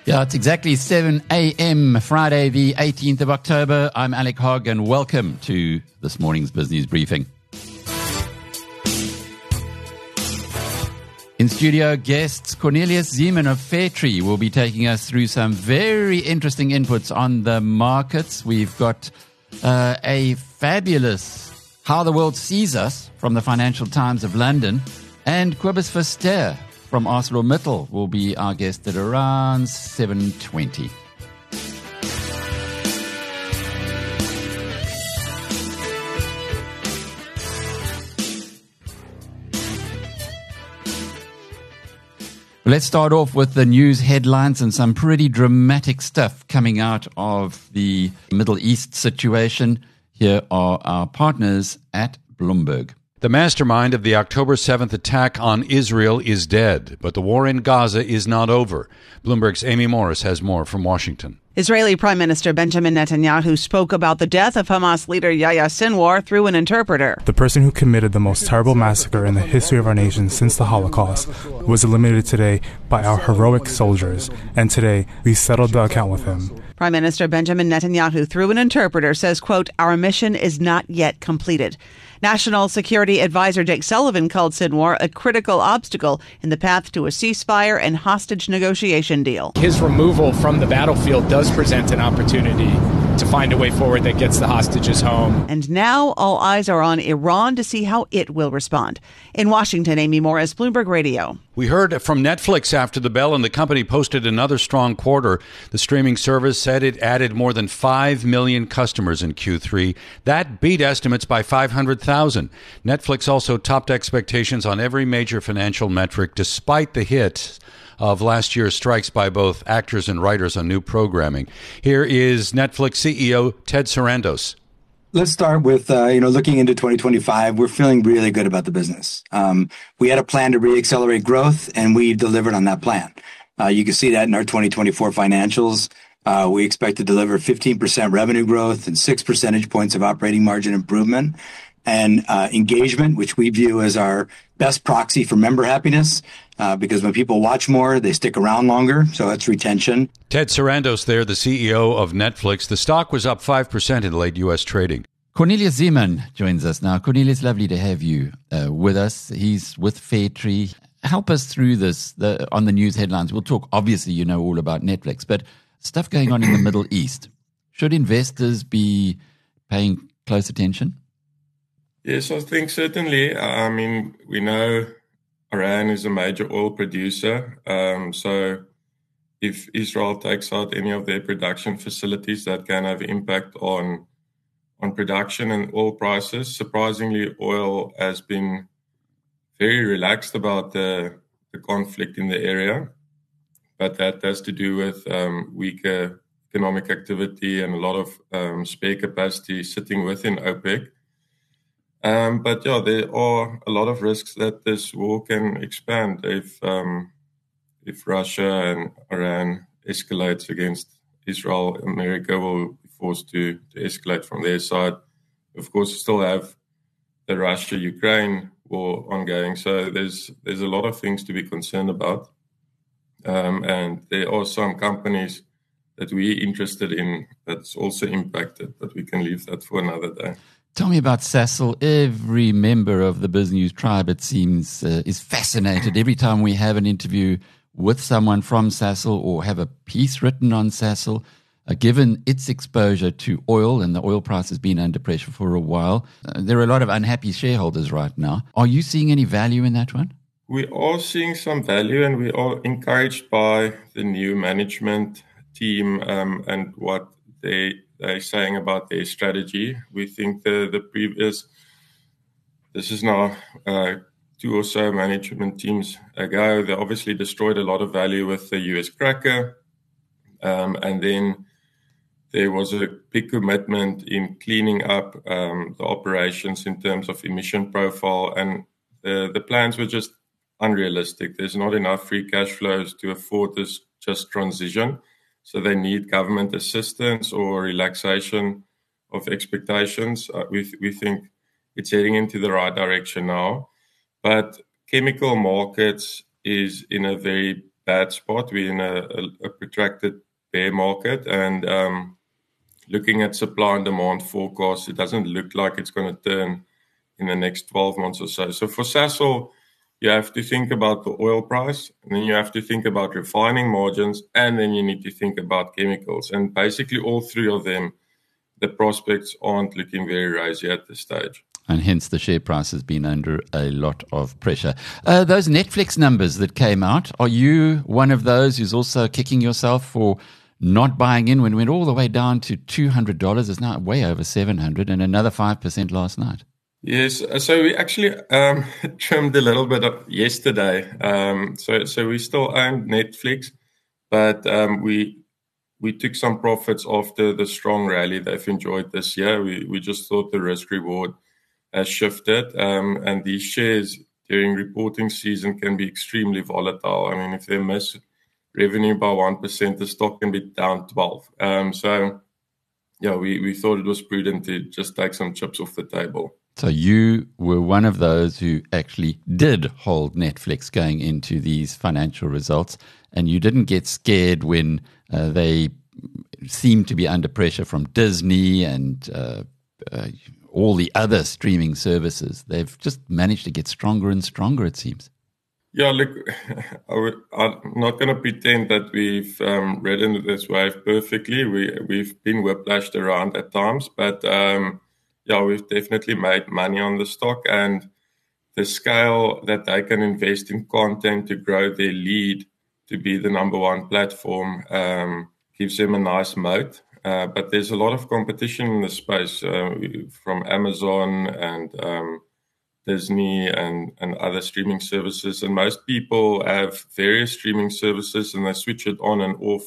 Yeah, it's exactly 7 a.m. Friday, the 18th of October. I'm Alec Hogg, and welcome to this morning's Business Briefing. In studio, guests Cornelius Zeeman of Fairtree will be taking us through some very interesting inputs on the markets. We've got a fabulous How the World Sees Us from the Financial Times of London, and Cobus Verster from ArcelorMittal will be our guest at around 7:20. Let's start off with the news headlines and some pretty dramatic stuff coming out of the Middle East situation. Here are our partners at Bloomberg. The mastermind of the October 7th attack on Israel is dead, but the war in Gaza is not over. Bloomberg's Amy Morris has more from Washington. Israeli Prime Minister Benjamin Netanyahu spoke about the death of Hamas leader Yahya Sinwar through an interpreter. The person who committed the most terrible massacre in the history of our nation since the Holocaust was eliminated today by our heroic soldiers, and today we settled the account with him. Prime Minister Benjamin Netanyahu, through an interpreter, says, quote, "Our mission is not yet completed." National Security Advisor Jake Sullivan called Sinwar a critical obstacle in the path to a ceasefire and hostage negotiation deal. His removal from the battlefield does present an opportunity to find a way forward that gets the hostages home. And now all eyes are on Iran to see how it will respond. In Washington, Amy Morris, Bloomberg Radio. We heard from Netflix after the bell, and the company posted another strong quarter. The streaming service said it added more than 5 million customers in Q3. That beat estimates by 500,000. Netflix also topped expectations on every major financial metric, despite the hit of last year's strikes by both actors and writers on new programming. Here is Netflix CEO Ted Sarandos. Let's start with, looking into 2025, we're feeling really good about the business. We had a plan to reaccelerate growth, and we delivered on that plan. You can see that in our 2024 financials. We expect to deliver 15% revenue growth and 6 percentage points of operating margin improvement. And engagement, which we view as our best proxy for member happiness, because when people watch more, they stick around longer. So that's retention. Ted Sarandos there, the CEO of Netflix. The stock was up 5% in late U.S. trading. Cornelius Zeeman joins us now. Cornelius, lovely to have you with us. He's with Fairtree. Help us through this on the news headlines. We'll talk, obviously, you know all about Netflix, but stuff going on in the Middle East. Should investors be paying close attention? Yes, I think certainly. We know Iran is a major oil producer. So if Israel takes out any of their production facilities, that can have impact on production and oil prices. Surprisingly, oil has been very relaxed about the conflict in the area, but that has to do with weaker economic activity and a lot of spare capacity sitting within OPEC. But there are a lot of risks that this war can expand if Russia and Iran escalates against Israel. America will be forced to escalate from their side. Of course, we still have the Russia-Ukraine war ongoing, so there's a lot of things to be concerned about. And there are some companies that we're interested in that's also impacted, but we can leave that for another day. Tell me about Sasol. Every member of the BizNews tribe, it seems, is fascinated every time we have an interview with someone from Sasol or have a piece written on Sasol, given its exposure to oil, and the oil price has been under pressure for a while. There are a lot of unhappy shareholders right now. Are you seeing any value in that one? We are seeing some value, and we are encouraged by the new management team and what they're saying about their strategy. We think the previous, this is now 2 or so management teams ago, they obviously destroyed a lot of value with the US cracker. And then there was a big commitment in cleaning up the operations in terms of emission profile. And the plans were just unrealistic. There's not enough free cash flows to afford this just transition. So they need government assistance or relaxation of expectations. We think it's heading into the right direction now. But chemical markets is in a very bad spot. We're in a protracted bear market, and looking at supply and demand forecasts, it doesn't look like it's going to turn in the next 12 months or so. So for Sasol, you have to think about the oil price, and then you have to think about refining margins, and then you need to think about chemicals. And basically all three of them, the prospects aren't looking very rosy at this stage. And hence the share price has been under a lot of pressure. Those Netflix numbers that came out, are you one of those who's also kicking yourself for not buying in when it went all the way down to $200? It's now way over $700, and another 5% last night. Yes, so we actually trimmed a little bit yesterday. So we still own Netflix, but we took some profits after the strong rally they've enjoyed this year. We just thought the risk reward has shifted, and these shares during reporting season can be extremely volatile. I mean, if they miss revenue by 1%, the stock can be down 12%. So yeah, we thought it was prudent to just take some chips off the table. So you were one of those who actually did hold Netflix going into these financial results, and you didn't get scared when they seemed to be under pressure from Disney and all the other streaming services. They've just managed to get stronger and stronger, it seems. Yeah, look, I'm not going to pretend that we've ridden this wave perfectly. We've been whiplashed around at times, but yeah, we've definitely made money on the stock, and the scale that they can invest in content to grow their lead to be the number one platform gives them a nice moat. But there's a lot of competition in the space from Amazon and Disney and other streaming services. And most people have various streaming services and they switch it on and off.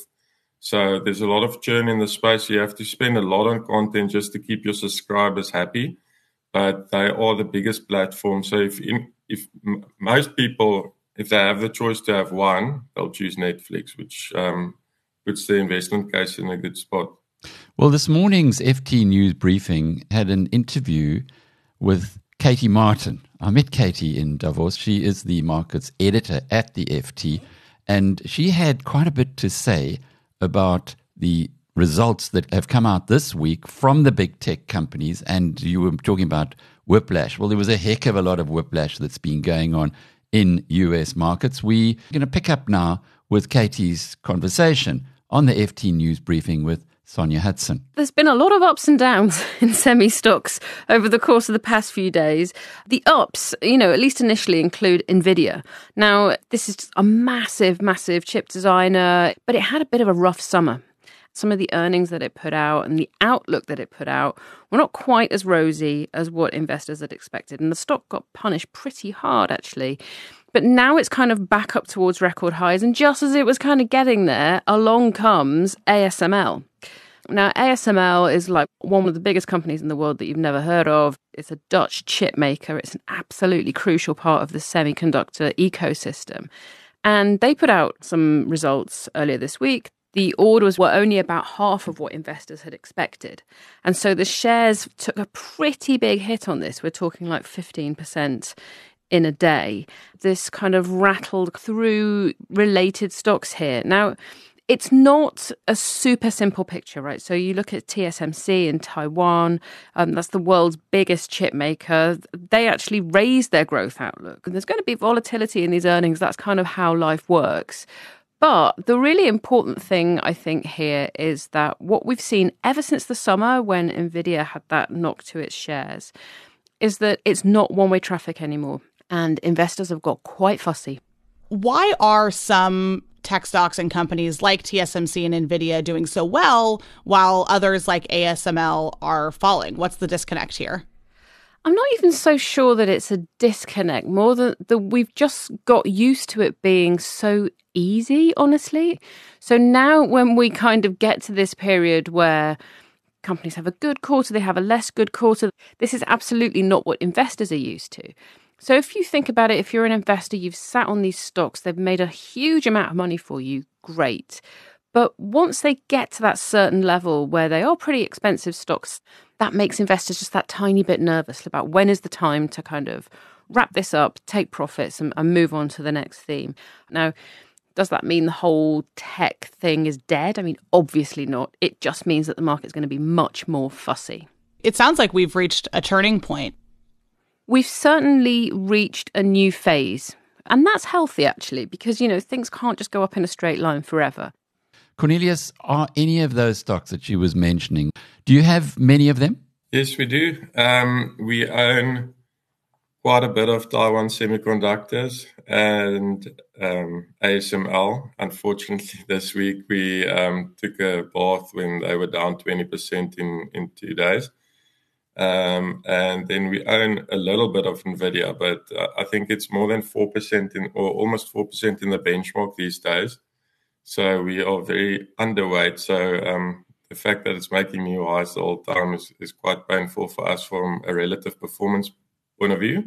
So there's a lot of churn in the space. You have to spend a lot on content just to keep your subscribers happy. But they are the biggest platform. So if most people, if they have the choice to have one, they'll choose Netflix, which puts the investment case in a good spot. Well, this morning's FT News briefing had an interview with Katie Martin. I met Katie in Davos. She is the markets editor at the FT, and she had quite a bit to say about the results that have come out this week from the big tech companies. And you were talking about whiplash. Well, there was a heck of a lot of whiplash that's been going on in US markets. We're going to pick up now with Katie's conversation on the FT News briefing with Sonia Hudson. There's been a lot of ups and downs in semi-stocks over the course of the past few days. The ups, at least initially include NVIDIA. Now, this is a massive, massive chip designer, but it had a bit of a rough summer. Some of the earnings that it put out and the outlook that it put out were not quite as rosy as what investors had expected. And the stock got punished pretty hard, actually. But now it's kind of back up towards record highs. And just as it was kind of getting there, along comes ASML. Now, ASML is like one of the biggest companies in the world that you've never heard of. It's a Dutch chip maker. It's an absolutely crucial part of the semiconductor ecosystem. And they put out some results earlier this week. The orders were only about half of what investors had expected. And so the shares took a pretty big hit on this. We're talking like 15% in a day. This kind of rattled through related stocks here. Now, it's not a super simple picture, right? So you look at TSMC in Taiwan, that's the world's biggest chip maker. They actually raised their growth outlook. And there's going to be volatility in these earnings. That's kind of how life works. But the really important thing, I think, here is that what we've seen ever since the summer when NVIDIA had that knock to its shares is that it's not one-way traffic anymore. And investors have got quite fussy. Why are some tech stocks and companies like TSMC and NVIDIA doing so well while others like ASML are falling? What's the disconnect here? I'm not even so sure that it's a disconnect, more than we've just got used to it being so easy, honestly. So now when we kind of get to this period where companies have a good quarter, they have a less good quarter, this is absolutely not what investors are used to. So if you think about it, if you're an investor, you've sat on these stocks, they've made a huge amount of money for you, great. But once they get to that certain level where they are pretty expensive stocks, that makes investors just that tiny bit nervous about when is the time to kind of wrap this up, take profits and move on to the next theme. Now, Does that mean the whole tech thing is dead? I mean, obviously not. It just means that the market's going to be much more fussy. It sounds like we've reached a turning point. We've certainly reached a new phase. And that's healthy, actually, because, things can't just go up in a straight line forever. Cornelius, are any of those stocks that she was mentioning, do you have many of them? Yes, we do. We own quite a bit of Taiwan Semiconductors and ASML. Unfortunately, this week we took a bath when they were down 20% in 2 days. And then we own a little bit of NVIDIA, but I think it's more than 4% or almost 4% in the benchmark these days. So we are very underweight. So the fact that it's making new highs the whole time is quite painful for us from a relative performance point of view.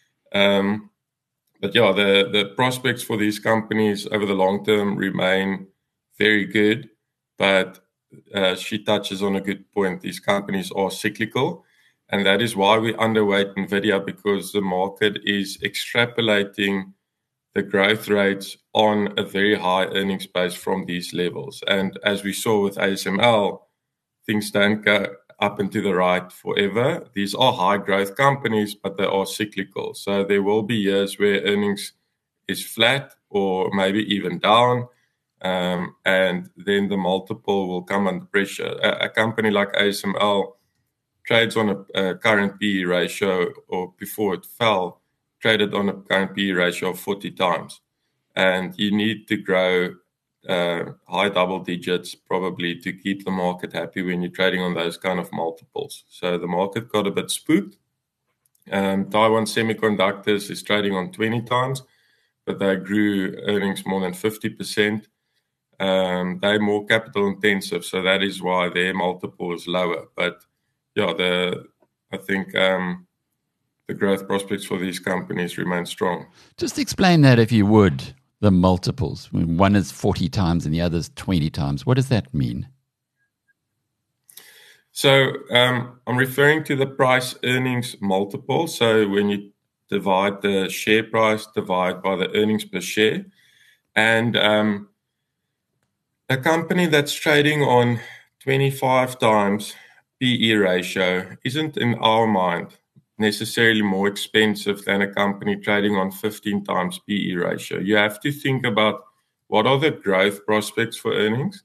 But yeah, the prospects for these companies over the long term remain very good. But she touches on a good point. These companies are cyclical. And that is why we underweight NVIDIA, because the market is extrapolating the growth rates on a very high earnings base from these levels. And as we saw with ASML, things don't go up and to the right forever. These are high growth companies, but they are cyclical. So there will be years where earnings is flat or maybe even down. And then the multiple will come under pressure. A company like ASML trades on a current PE ratio, or before it fell, traded on a current PE ratio of 40 times. And you need to grow high double digits probably to keep the market happy when you're trading on those kind of multiples. So the market got a bit spooked. Taiwan Semiconductors is trading on 20 times, but they grew earnings more than 50%. They're more capital intensive, so that is why their multiple is lower. But yeah, I think the growth prospects for these companies remain strong. Just explain that, if you would, the multiples. One is 40 times and the other is 20 times. What does that mean? So I'm referring to the price earnings multiple. So when you divide the share price, divide by the earnings per share. And a company that's trading on 25 times PE ratio isn't, in our mind, necessarily more expensive than a company trading on 15 times PE ratio. You have to think about what are the growth prospects for earnings,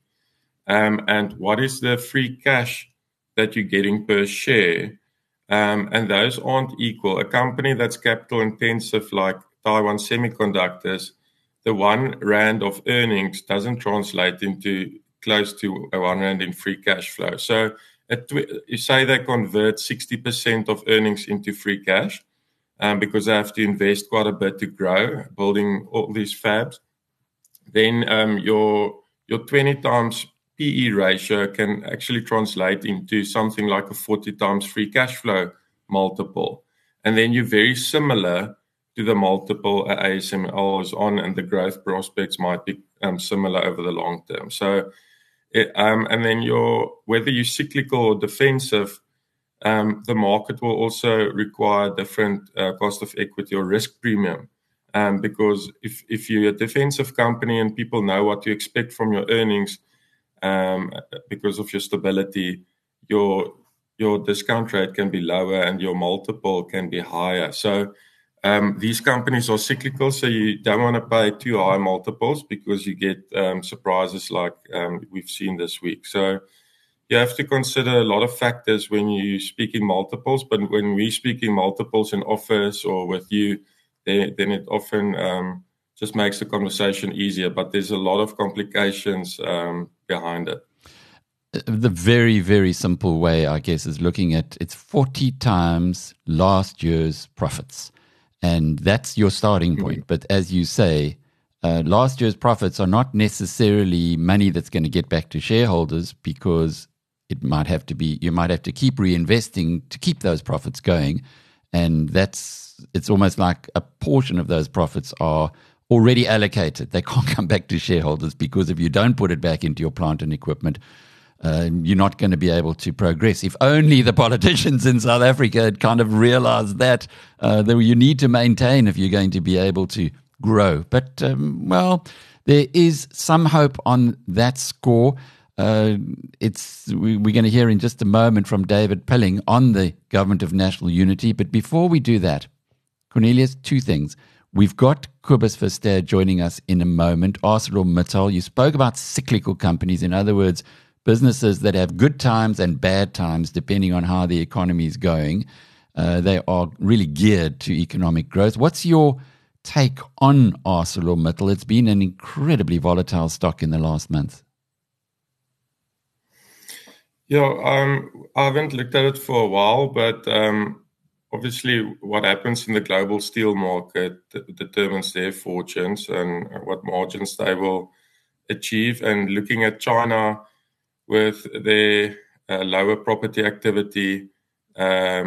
and what is the free cash that you're getting per share. And those aren't equal. A company that's capital intensive like Taiwan Semiconductors, the 1 rand of earnings doesn't translate into close to a 1 rand in free cash flow. So you say they convert 60% of earnings into free cash, because they have to invest quite a bit to grow, building all these fabs. Then your 20 times PE ratio can actually translate into something like a 40 times free cash flow multiple. And then you're very similar to the multiple ASML is on, and the growth prospects might be similar over the long term. So, and then whether you're cyclical or defensive, the market will also require different cost of equity or risk premium. Because if you're a defensive company and people know what to expect from your earnings, because of your stability, your discount rate can be lower and your multiple can be higher. So these companies are cyclical, so you don't want to pay too high multiples because you get surprises like we've seen this week. So you have to consider a lot of factors when you're speaking multiples. But when we're speaking multiples in office or with you, then it often just makes the conversation easier. But there's a lot of complications behind it. The very, very simple way, I guess, is looking at it's 40 times last year's profits. And that's your starting point. But as you say, last year's profits are not necessarily money that's going to get back to shareholders, because it might have to be, you might have to keep reinvesting to keep those profits going. And it's almost like a portion of those profits are already allocated. They can't come back to shareholders, because if you don't put it back into your plant and equipment, you're not going to be able to progress. If only the politicians in South Africa had kind of realized that you need to maintain if you're going to be able to grow. But, well, there is some hope on that score. We're going to hear in just a moment from David Pilling on the Government of National Unity. But before we do that, Cornelius, two things. We've got Cobus Verster joining us in a moment. ArcelorMittal, you spoke about cyclical companies. In other words, businesses that have good times and bad times depending on how the economy is going. They are really geared to economic growth. What's your take on ArcelorMittal? It's been an incredibly volatile stock in the last month. Yeah, I haven't looked at it for a while, but obviously what happens in the global steel market determines their fortunes and what margins they will achieve. And looking at China with their lower property activity, I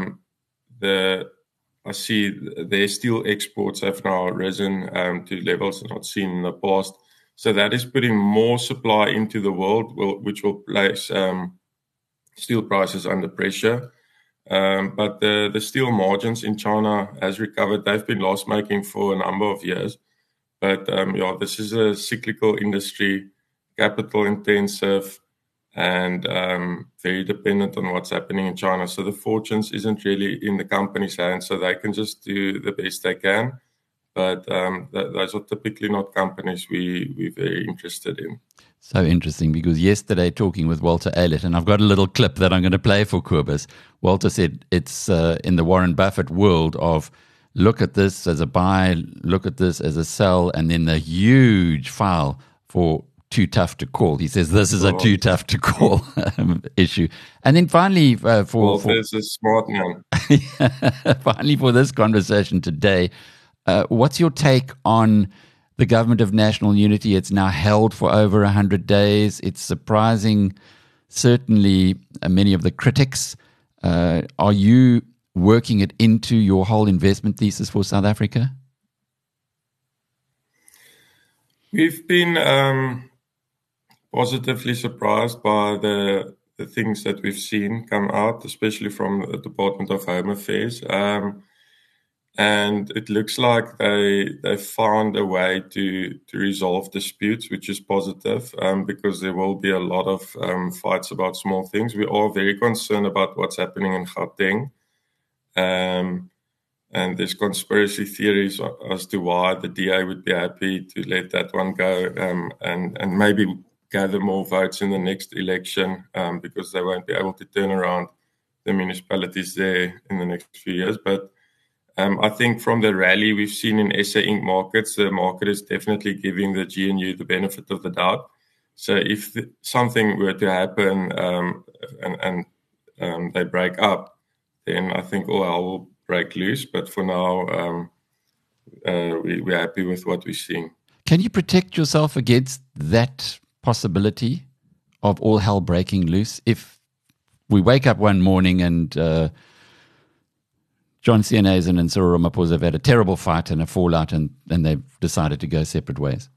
see their steel exports have now risen to levels not seen in the past. So that is putting more supply into the world, which will place steel prices under pressure. But the steel margins in China has recovered. They've been loss-making for a number of years. But this is a cyclical industry, capital-intensive, and very dependent on what's happening in China. So the fortunes isn't really in the company's hands, so they can just do the best they can. But those are typically not companies we're very interested in. So interesting, because yesterday talking with Walter Aylett, and I've got a little clip that I'm going to play for Cobus. Walter said it's in the Warren Buffett world of look at this as a buy, look at this as a sell, and then the huge file for too tough to call. He says this is a too tough to call issue. And then finally, Walter's a smart man. Finally, for this conversation today, what's your take on the Government of National Unity? It's now held for over 100 days. It's surprising, certainly, many of the critics. Are you working it into your whole investment thesis for South Africa? We've been positively surprised by the things that we've seen come out, especially from the Department of Home Affairs. And it looks like they found a way to resolve disputes, which is positive, because there will be a lot of fights about small things. We are very concerned about what's happening in Gauteng. And there's conspiracy theories as to why the DA would be happy to let that one go and maybe gather more votes in the next election because they won't be able to turn around the municipalities there in the next few years. But I think from the rally we've seen in SA Inc. markets, the market is definitely giving the GNU the benefit of the doubt. So if something were to happen and they break up, then I think all hell will break loose. But for now, we're happy with what we're seeing. Can you protect yourself against that possibility of all hell breaking loose? If we wake up one morning and John Steenhuisen and Cyril Ramaphosa have had a terrible fight and a fallout, and they've decided to go separate ways.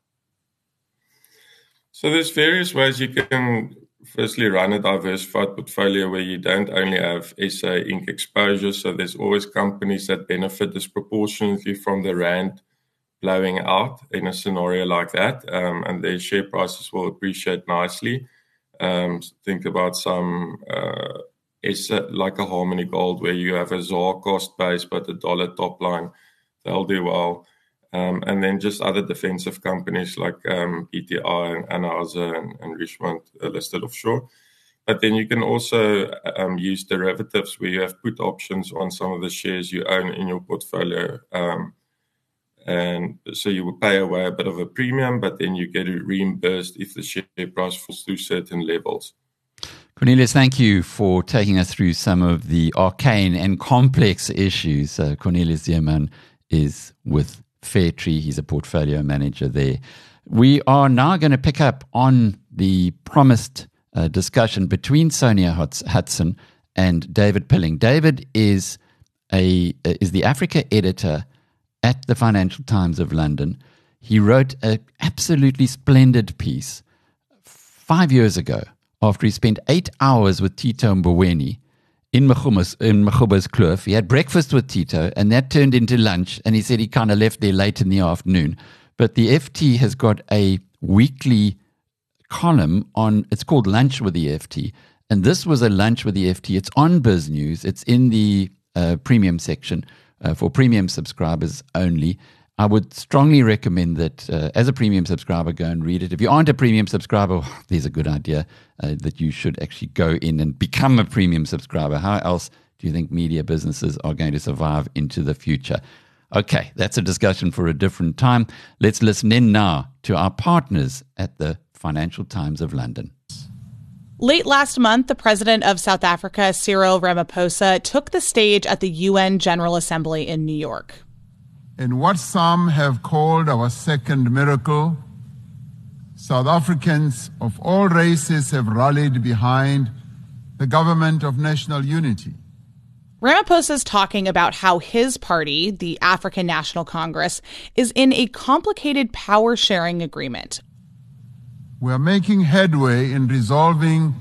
So there's various ways you can firstly run a diversified portfolio where you don't only have SA Inc. exposure. So there's always companies that benefit disproportionately from the rand blowing out in a scenario like that, and their share prices will appreciate nicely. Think about some like a Harmony Gold, where you have a ZAR cost base but a dollar top line. They'll do well. And then just other defensive companies like PTI and Anheuser and Richmond listed offshore. But then you can also use derivatives where you have put options on some of the shares you own in your portfolio. And so you will pay away a bit of a premium, but then you get it reimbursed if the share price falls through certain levels. Cornelius, thank you for taking us through some of the arcane and complex issues. Cornelius Zeeman is with Fairtree. He's a portfolio manager there. We are now going to pick up on the promised discussion between Sonia Hudson and David Pilling. David is the Africa editor at the Financial Times of London. He wrote an absolutely splendid piece 5 years ago after he spent 8 hours with Tito Mboweni in Makhuba's Kloof. He had breakfast with Tito, and that turned into lunch, and he said he kind of left there late in the afternoon. but the FT has got a weekly column on, it's called Lunch with the FT. And this was a Lunch with the FT. It's on BizNews. It's in the premium section for premium subscribers only. I would strongly recommend that as a premium subscriber, go and read it. If you aren't a premium subscriber, there's a good idea that you should actually go in and become a premium subscriber. How else do you think media businesses are going to survive into the future? Okay, that's a discussion for a different time. Let's listen in now to our partners at the Financial Times of London. Late last month, the president of South Africa, Cyril Ramaphosa, took the stage at the UN General Assembly in New York. In what some have called our second miracle, South Africans of all races have rallied behind the government of national unity. Ramaphosa's talking about how his party, the African National Congress, is in a complicated power-sharing agreement. We are making headway in resolving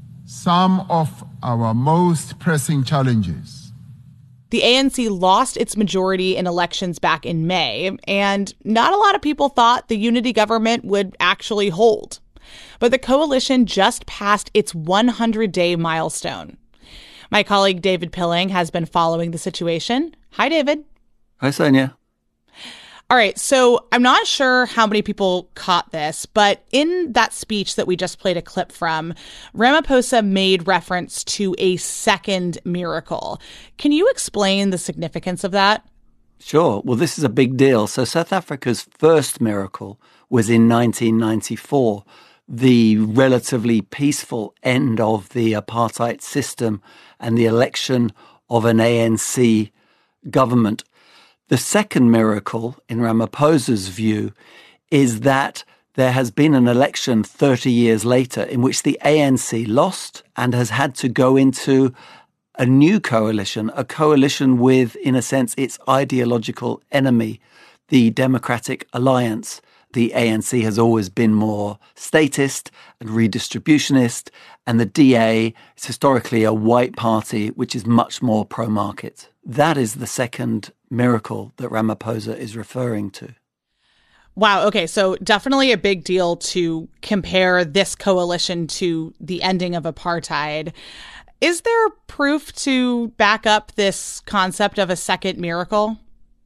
some of our most pressing challenges. The ANC lost its majority in elections back in May, and not a lot of people thought the unity government would actually hold. But the coalition just passed its 100-day milestone. My colleague David Pilling has been following the situation. Hi, David. Hi, Sonia. All right, so I'm not sure how many people caught this, but in that speech that we just played a clip from, Ramaphosa made reference to a second miracle. Can you explain the significance of that? Sure. Well, this is a big deal. So South Africa's first miracle was in 1994, the relatively peaceful end of the apartheid system and the election of an ANC government. The second miracle, in Ramaphosa's view, is that there has been an election 30 years later in which the ANC lost and has had to go into a new coalition, a coalition with, in a sense, its ideological enemy, the Democratic Alliance. The ANC has always been more statist and redistributionist, and the DA is historically a white party, which is much more pro-market. That is the second miracle that Ramaphosa is referring to. Wow. Okay. So definitely a big deal to compare this coalition to the ending of apartheid. Is there proof to back up this concept of a second miracle?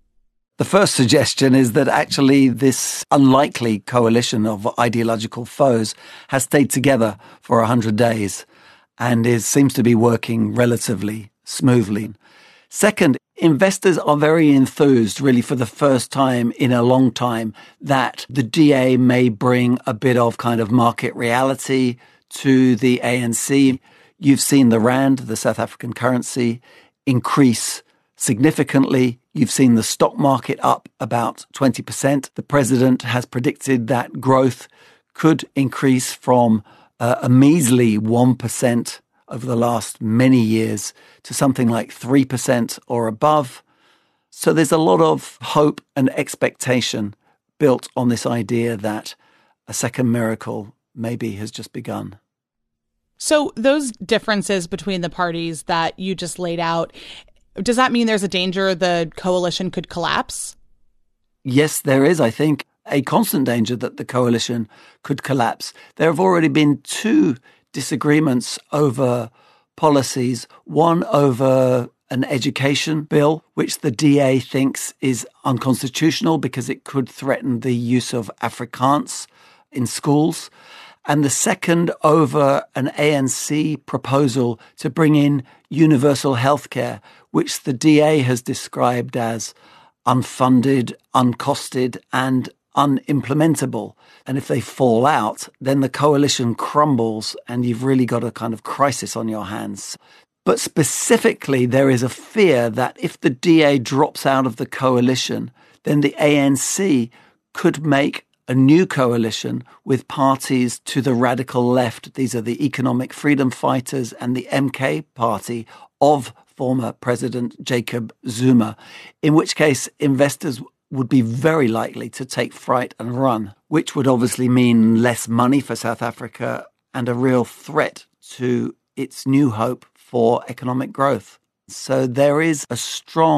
The first suggestion is that actually this unlikely coalition of ideological foes has stayed together for 100 days and seems to be working relatively smoothly. Second, investors are very enthused, really for the first time in a long time, that the DA may bring a bit of kind of market reality to the ANC. You've seen the rand, the South African currency, increase significantly. You've seen the stock market up about 20%. The president has predicted that growth could increase from a measly 1% over the last many years to something like 3% or above. So there's a lot of hope and expectation built on this idea that a second miracle maybe has just begun. So those differences between the parties that you just laid out, does that mean there's a danger the coalition could collapse? Yes, there is, I think, a constant danger that the coalition could collapse. There have already been two disagreements over policies, one over an education bill, which the DA thinks is unconstitutional because it could threaten the use of Afrikaans in schools, and the second over an ANC proposal to bring in universal healthcare, which the DA has described as unfunded, uncosted, and unimplementable. And if they fall out, then the coalition crumbles and you've really got a kind of crisis on your hands. But specifically, there is a fear that if the DA drops out of the coalition, then the ANC could make a new coalition with parties to the radical left. These are the Economic Freedom Fighters and the MK party of former President Jacob Zuma, in which case investors would be very likely to take fright and run, which would obviously mean less money for South Africa and a real threat to its new hope for economic growth. So there is a strong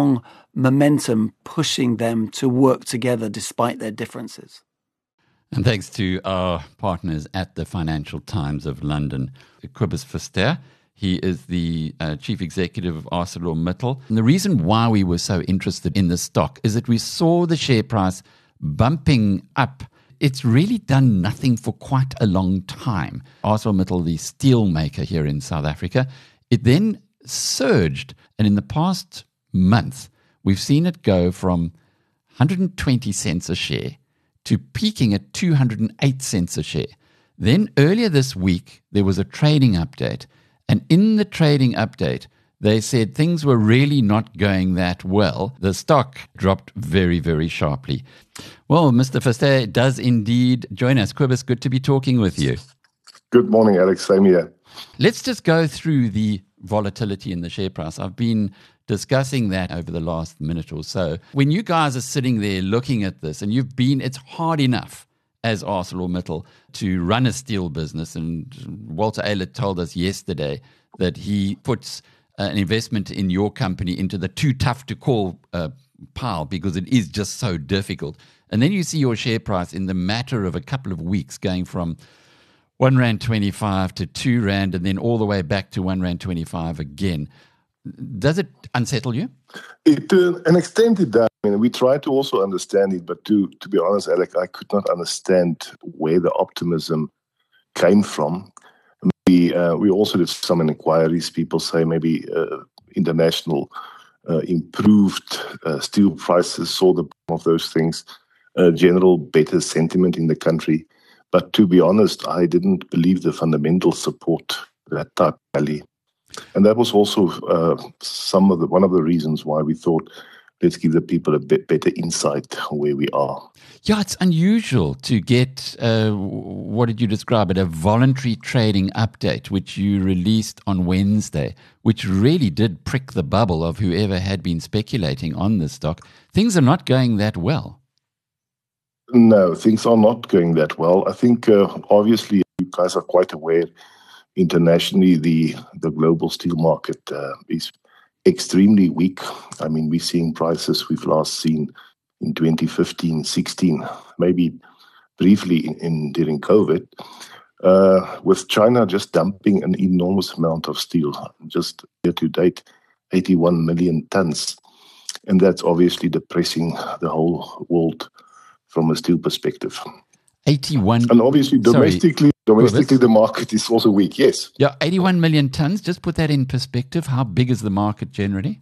momentum pushing them to work together despite their differences. And thanks to our partners at the Financial Times of London, Cobus Verster. He is the chief executive of ArcelorMittal. And the reason why we were so interested in the stock is that we saw the share price bumping up. It's really done nothing for quite a long time. ArcelorMittal, the steel maker here in South Africa, it then surged. And in the past month, we've seen it go from 120 cents a share to peaking at 208 cents a share. Then earlier this week, there was a trading update. And in the trading update, they said things were really not going that well. The stock dropped very, very sharply. Well, Mr. Verster does indeed join us. Cobus, good to be talking with you. Good morning, Alex. Same here. Let's just go through the volatility in the share price. I've been discussing that over the last minute or so. When you guys are sitting there looking at this, and it's hard enough as ArcelorMittal to run a steel business. And Walter Eilert told us yesterday that he puts an investment in your company into the too tough to call pile because it is just so difficult. And then you see your share price in the matter of a couple of weeks going from R1.25 to R2 and then all the way back to R1.25 again. Does it unsettle you? To an extent it does. I mean, we try to also understand it, but to be honest, Alec, I could not understand where the optimism came from. We also did some inquiries. People say maybe international improved steel prices saw the bottom of those things, general better sentiment in the country. But to be honest, I didn't believe the fundamental support that type of rally. And that was also one of the reasons why we thought, let's give the people a bit better insight where we are. Yeah, it's unusual to get, what did you describe it, a voluntary trading update, which you released on Wednesday, which really did prick the bubble of whoever had been speculating on this stock. Things are not going that well. No, things are not going that well. I think, obviously, you guys are quite aware internationally, the global steel market is extremely weak. I mean, we're seeing prices we've last seen in 2015, 16, maybe briefly during COVID, with China just dumping an enormous amount of steel, just year to date, 81 million tons. And that's obviously depressing the whole world from a steel perspective. 81. And obviously, domestically, the market is also weak, yes. Yeah, 81 million tons. Just put that in perspective. How big is the market generally?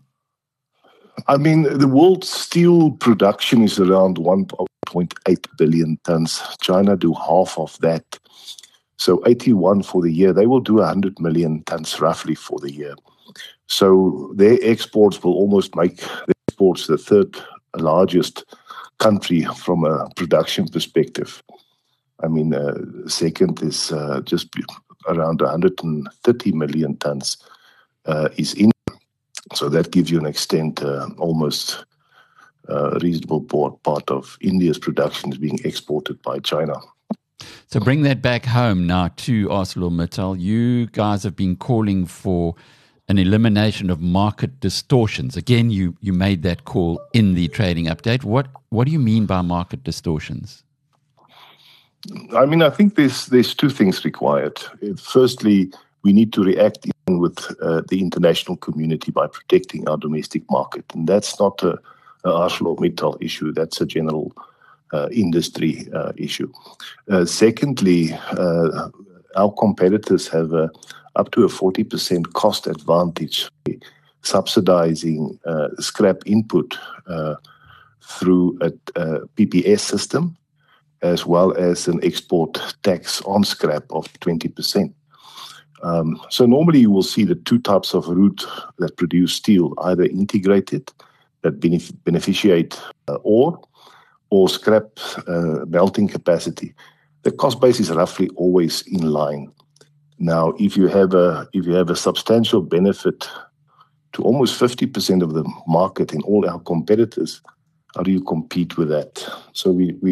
I mean, the world steel production is around 1.8 billion tons. China do half of that. So 81 for the year. They will do 100 million tons roughly for the year. So their exports will almost make the exports the third largest country from a production perspective. I mean, second is just around 130 million tons is in. So that gives you an extent, almost a reasonable part of India's production is being exported by China. So bring that back home now to ArcelorMittal. You guys have been calling for an elimination of market distortions. Again, you made that call in the trading update. What do you mean by market distortions? I mean, I think there's two things required. Firstly, we need to react in with the international community by protecting our domestic market. And that's not a ArcelorMittal issue. That's a general industry issue. Secondly, our competitors have up to a 40% cost advantage, subsidizing scrap input through a PPS system, as well as an export tax on scrap of 20%. So normally you will see the two types of route that produce steel, either integrated, that beneficiate ore, or scrap melting capacity. The cost base is roughly always in line. Now, if you have a substantial benefit to almost 50% of the market in all our competitors, how do you compete with that? So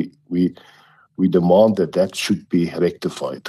we demand that should be rectified.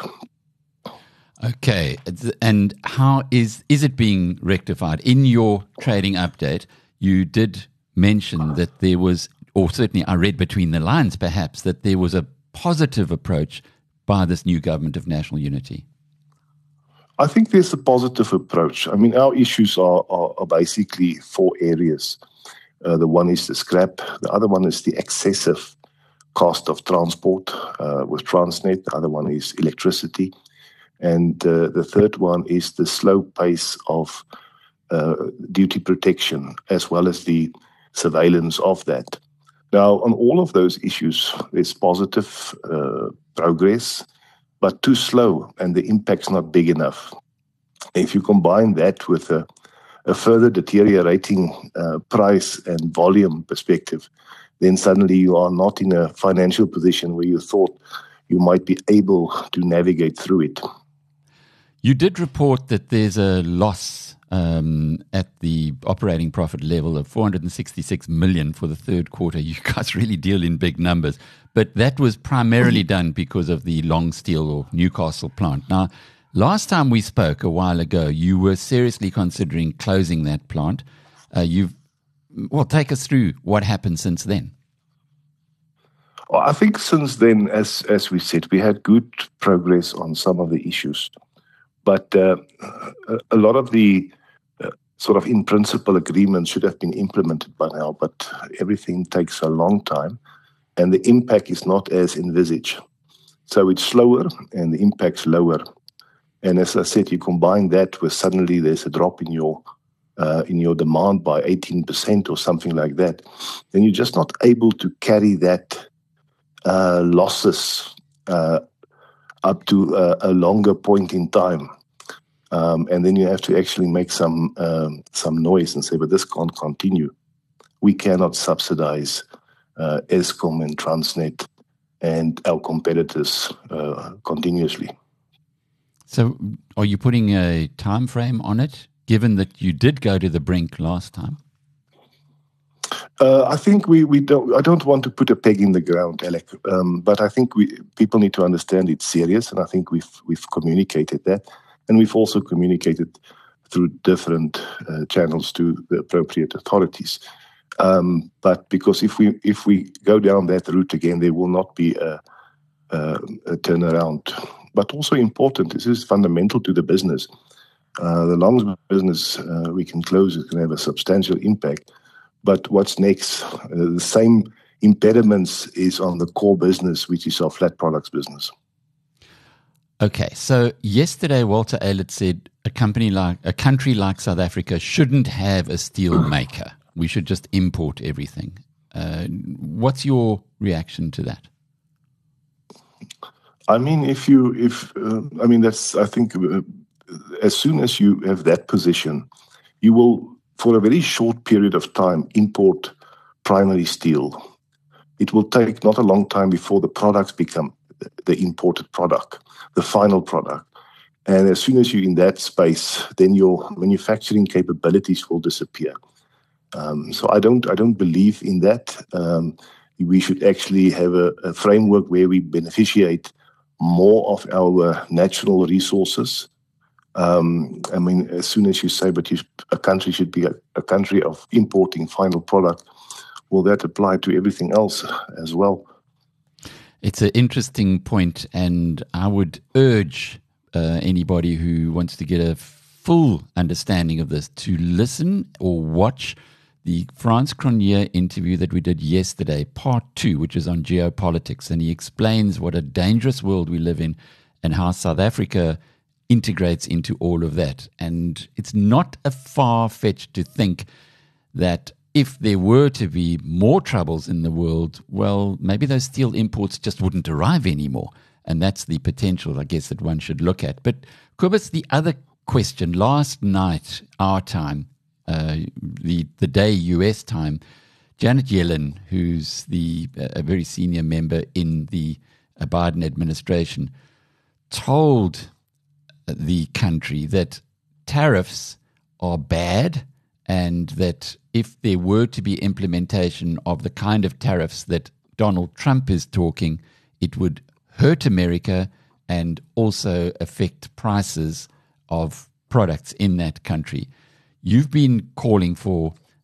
Okay, and how is it being rectified? In your trading update, you did mention that there was, or certainly I read between the lines perhaps, that there was a positive approach by this new government of national unity. I think there's a positive approach. I mean, our issues are basically 4 areas. The one is the scrap. The other one is the excessive cost of transport with Transnet. The other one is electricity. And the third one is the slow pace of duty protection, as well as the surveillance of that. Now, on all of those issues, there's positive progress, but too slow, and the impact's not big enough. If you combine that with a further deteriorating price and volume perspective, then suddenly you are not in a financial position where you thought you might be able to navigate through it. You did report that there's a loss at the operating profit level of 466 million for the third quarter. You guys really deal in big numbers. But that was primarily done because of the Long Steel or Newcastle plant. Now, last time we spoke a while ago, you were seriously considering closing that plant. Take us through what happened since then. Well, I think since then, as we said, we had good progress on some of the issues. But a lot of the sort of in principle agreements should have been implemented by now, but everything takes a long time and the impact is not as envisaged. So it's slower and the impact's lower. And as I said, you combine that with suddenly there's a drop in your demand by 18% or something like that, then you're just not able to carry that losses up to a longer point in time. And then you have to actually make some noise and say, but this can't continue. We cannot subsidize Eskom and Transnet and our competitors continuously. So are you putting a time frame on it, given that you did go to the brink last time? I think we don't. I don't want to put a peg in the ground, Alec. But I think people need to understand it's serious, and I think we've communicated that, and we've also communicated through different channels to the appropriate authorities. But because if we go down that route again, there will not be a turnaround. But also important, this is fundamental to the business. The long business we can close, it can have a substantial impact. But what's next? The same impediments is on the core business, which is our flat products business. Okay, so yesterday Walter Eilert said a country like South Africa shouldn't have a steel maker. We should just import everything. What's your reaction to that? I mean, I think as soon as you have that position, you will, for a very short period of time, import primary steel. It will take not a long time before the products become the imported product, the final product. And as soon as you're in that space, then your manufacturing capabilities will disappear. So I don't believe in that. We should actually have a framework where we beneficiate more of our natural resources. As soon as you say, but a country should be a country of importing final product, will that apply to everything else as well? It's an interesting point, and I would urge anybody who wants to get a full understanding of this to listen or watch the Frans Cronje interview that we did yesterday, part 2, which is on geopolitics, and he explains what a dangerous world we live in and how South Africa integrates into all of that. And it's not a far-fetched to think that if there were to be more troubles in the world, well, maybe those steel imports just wouldn't arrive anymore. And that's the potential, I guess, that one should look at. But Cobus, the other question, last night, our time, the day US time, Janet Yellen, who's a very senior member in the Biden administration, told the country that tariffs are bad and that if there were to be implementation of the kind of tariffs that Donald Trump is talking, it would hurt America and also affect prices of products in that country. You've been calling for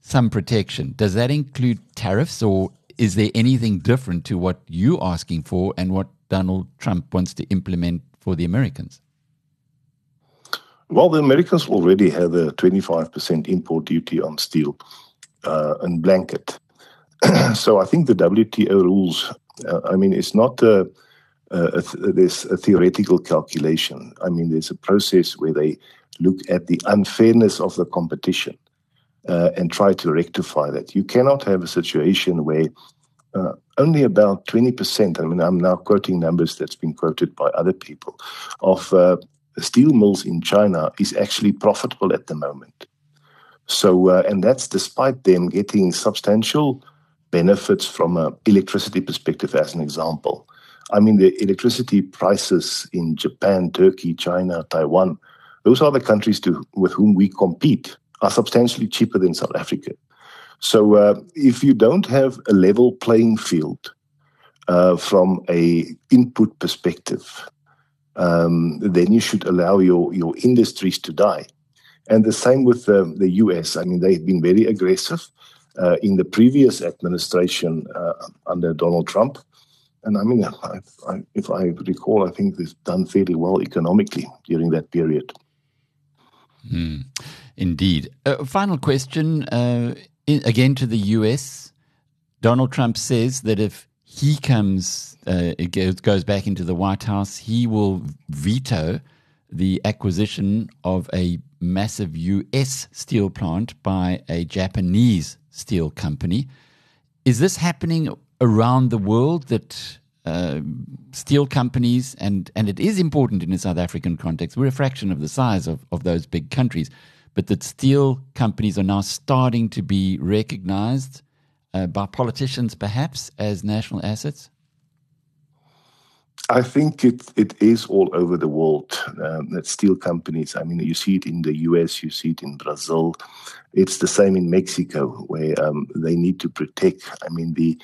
some protection. Does that include tariffs, or is there anything different to what you're asking for and what Donald Trump wants to implement for the Americans? Well, the Americans already have a 25% import duty on steel and blanket. So I think the WTO rules, it's not there's a theoretical calculation. I mean, there's a process where they look at the unfairness of the competition and try to rectify that. You cannot have a situation where only about 20%, I'm now quoting numbers that's been quoted by other people, of steel mills in China is actually profitable at the moment. So, and that's despite them getting substantial benefits from an electricity perspective, as an example. I mean, the electricity prices in Japan, Turkey, China, Taiwan, those are the countries with whom we compete, are substantially cheaper than South Africa. So if you don't have a level playing field from a input perspective, then you should allow your industries to die. And the same with the US. I mean, they've been very aggressive in the previous administration under Donald Trump. And I mean, if I recall, I think they've done fairly well economically during that period. Indeed. Final question, again to the US. Donald Trump says that if he goes back into the White House, he will veto the acquisition of a massive US steel plant by a Japanese steel company. Is this happening around the world, that steel companies, and it is important in a South African context, we're a fraction of the size of those big countries, but that steel companies are now starting to be recognized by politicians perhaps as national assets? I think it is all over the world that steel companies, I mean, you see it in the US, you see it in Brazil. It's the same in Mexico, where they need to protect. I mean, the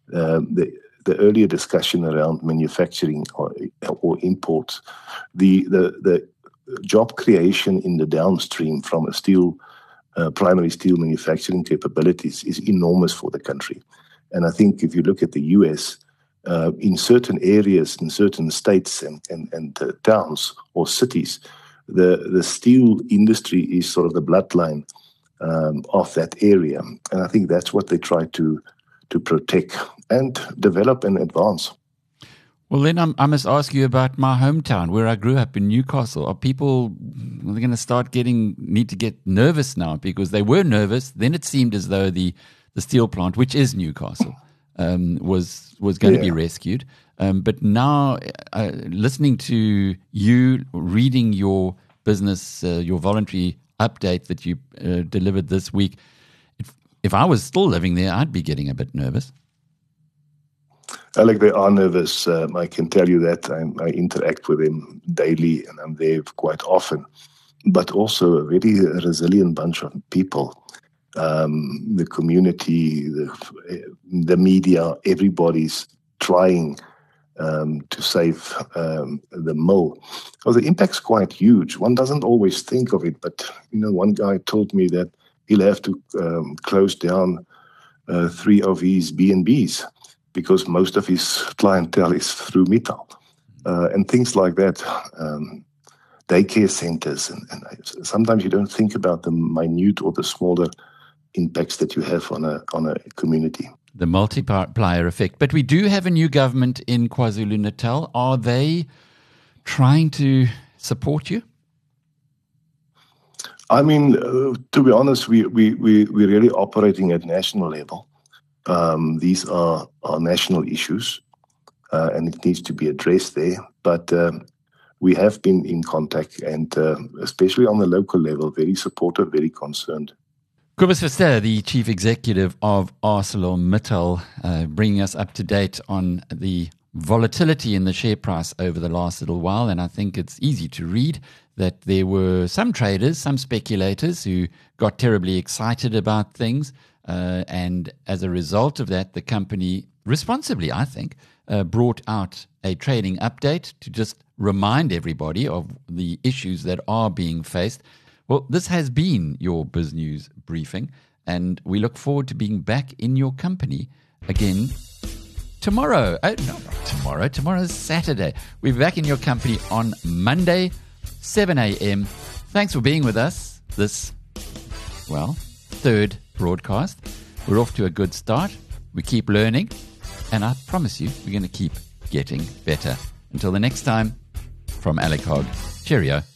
earlier discussion around manufacturing or imports, the job creation in the downstream from a steel, primary steel manufacturing capabilities is enormous for the country. And I think if you look at the US, in certain areas, in certain states and towns or cities, the steel industry is sort of the bloodline of that area. And I think that's what they try to protect and develop and advance. Well, then I must ask you about my hometown, where I grew up in Newcastle. Are people going to need to get nervous now? Because they were nervous. Then it seemed as though the steel plant, which is Newcastle, was going to be rescued. But now, listening to you, reading your business, your voluntary update that you delivered this week, if I was still living there, I'd be getting a bit nervous. Alec, they are nervous. I can tell you that. I interact with them daily, and I'm there quite often. But also a very resilient bunch of people. The community, the media, everybody's trying to save the mill. Well, the impact's quite huge. One doesn't always think of it, but one guy told me that he'll have to close down 3 of his B&Bs because most of his clientele is through Mittal and things like that. Daycare centers, and sometimes you don't think about the minute or the smaller impacts that you have on a community. The multiplier effect. But we do have a new government in KwaZulu-Natal. Are they trying to support you? I mean, to be honest, we're really operating at national level. These are national issues, and it needs to be addressed there. But we have been in contact, and especially on the local level, very supportive, very concerned. Cobus Verster, the Chief Executive of ArcelorMittal, bringing us up to date on the volatility in the share price over the last little while. And I think it's easy to read that there were some traders, some speculators who got terribly excited about things. And as a result of that, the company responsibly, I think, brought out a trading update to just remind everybody of the issues that are being faced. Well, this has been your BizNews briefing. And we look forward to being back in your company again tomorrow. Oh, no, not tomorrow. Tomorrow's Saturday. We'll be back in your company on Monday, 7 a.m. Thanks for being with us this, third broadcast. We're off to a good start. We keep learning. And I promise you, we're going to keep getting better. Until the next time, from Alec Hogg, cheerio.